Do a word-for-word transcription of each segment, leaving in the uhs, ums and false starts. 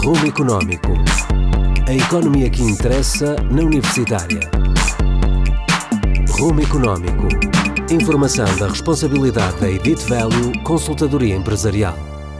Rumo Económico. A economia que interessa na Universitária. Rumo Económico. Informação da responsabilidade da Edit Value Consultadoria Empresarial.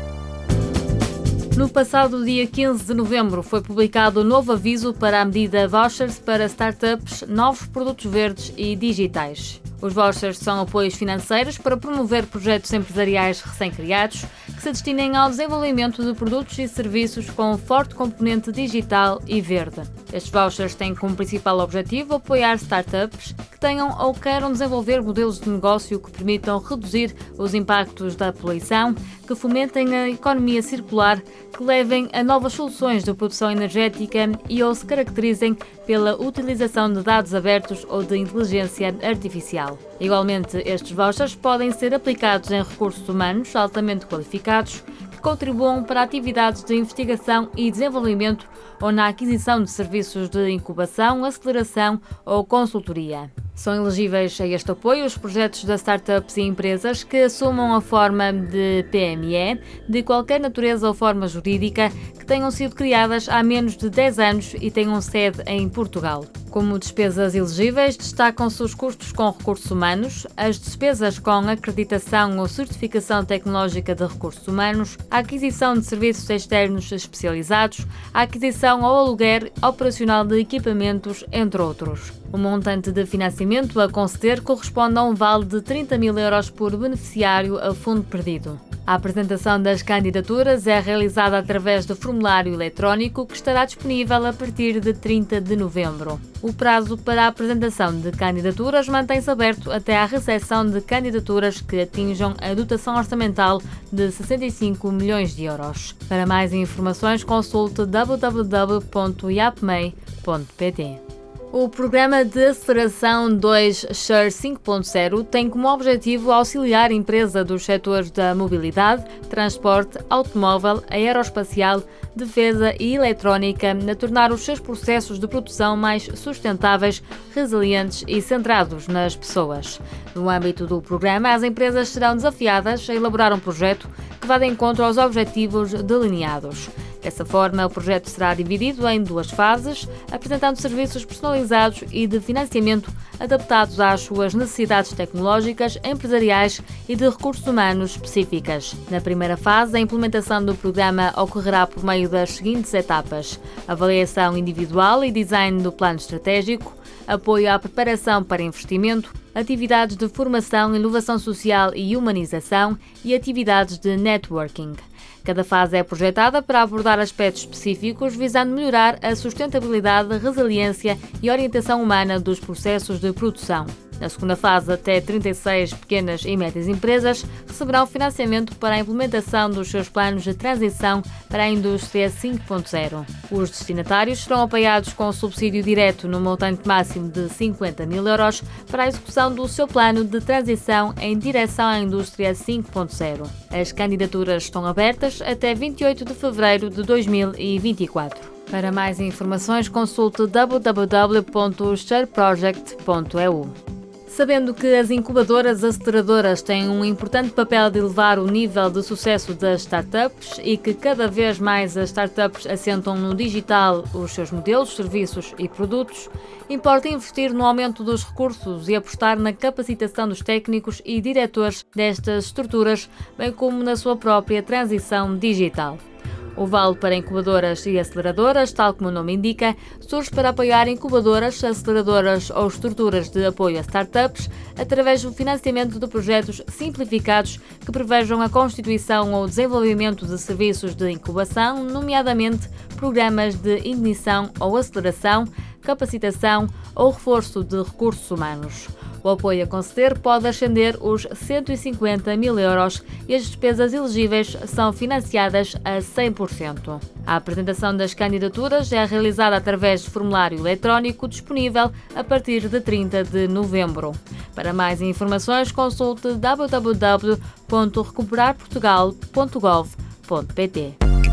No passado dia quinze de novembro foi publicado o novo aviso para a medida Vouchers para Startups, Novos Produtos Verdes e Digitais. Os vouchers são apoios financeiros para promover projetos empresariais recém-criados que se destinem ao desenvolvimento de produtos e serviços com um forte componente digital e verde. Estes vouchers têm como principal objetivo apoiar startups que tenham ou queiram desenvolver modelos de negócio que permitam reduzir os impactos da poluição, que fomentem a economia circular, que levem a novas soluções de produção energética e ou se caracterizem pela utilização de dados abertos ou de inteligência artificial. Igualmente, estes vouchers podem ser aplicados em recursos humanos altamente qualificados que contribuam para atividades de investigação e desenvolvimento ou na aquisição de serviços de incubação, aceleração ou consultoria. São elegíveis a este apoio os projetos de startups e empresas que assumam a forma de P M E, de qualquer natureza ou forma jurídica, que tenham sido criadas há menos de dez anos e tenham sede em Portugal. Como despesas elegíveis, destacam-se os custos com recursos humanos, as despesas com acreditação ou certificação tecnológica de recursos humanos, a aquisição de serviços externos especializados, a aquisição ou aluguer operacional de equipamentos, entre outros. O montante de financiamento a conceder corresponde a um vale de trinta mil euros por beneficiário a fundo perdido. A apresentação das candidaturas é realizada através do formulário eletrónico que estará disponível a partir de trinta de novembro. O prazo para a apresentação de candidaturas mantém-se aberto até à recepção de candidaturas que atinjam a dotação orçamental de sessenta e cinco milhões de euros. Para mais informações, consulte w w w ponto i a p m e i ponto p t. O Programa de Aceleração dois Share cinco ponto zero tem como objetivo auxiliar a empresa dos setores da mobilidade, transporte, automóvel, aeroespacial, defesa e eletrónica a tornar os seus processos de produção mais sustentáveis, resilientes e centrados nas pessoas. No âmbito do programa, as empresas serão desafiadas a elaborar um projeto que vá de encontro aos objetivos delineados. Dessa forma, o projeto será dividido em duas fases, apresentando serviços personalizados e de financiamento adaptados às suas necessidades tecnológicas, empresariais e de recursos humanos específicas. Na primeira fase, a implementação do programa ocorrerá por meio das seguintes etapas: avaliação individual e design do plano estratégico, apoio à preparação para investimento, atividades de formação, inovação social e humanização e atividades de networking. Cada fase é projetada para abordar aspectos específicos visando melhorar a sustentabilidade, resiliência e orientação humana dos processos de produção. Na segunda fase, até trinta e seis pequenas e médias empresas receberão financiamento para a implementação dos seus planos de transição para a indústria cinco ponto zero. Os destinatários serão apoiados com subsídio direto no montante máximo de cinquenta mil euros para a execução do seu plano de transição em direção à indústria cinco ponto zero. As candidaturas estão abertas até vinte e oito de fevereiro de dois mil e vinte e quatro. Para mais informações, consulte w w w ponto share project ponto e u. Sabendo que as incubadoras aceleradoras têm um importante papel de elevar o nível de sucesso das startups e que cada vez mais as startups assentam no digital os seus modelos, serviços e produtos, importa investir no aumento dos recursos e apostar na capacitação dos técnicos e diretores destas estruturas, bem como na sua própria transição digital. O Vale para Incubadoras e Aceleradoras, tal como o nome indica, surge para apoiar incubadoras, aceleradoras ou estruturas de apoio a startups através do financiamento de projetos simplificados que prevejam a constituição ou desenvolvimento de serviços de incubação, nomeadamente programas de ignição ou aceleração, capacitação ou reforço de recursos humanos. O apoio a conceder pode ascender os cento e cinquenta mil euros e as despesas elegíveis são financiadas a cem por cento. A apresentação das candidaturas é realizada através de formulário eletrónico disponível a partir de trinta de novembro. Para mais informações, consulte w w w ponto recuperar portugal ponto gov ponto p t.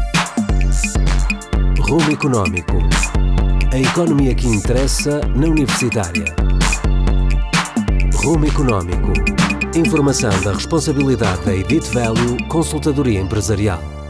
Rumo Económico. A economia que interessa na Universitária. Rumo Económico. Informação da responsabilidade da Edit Value Consultadoria Empresarial.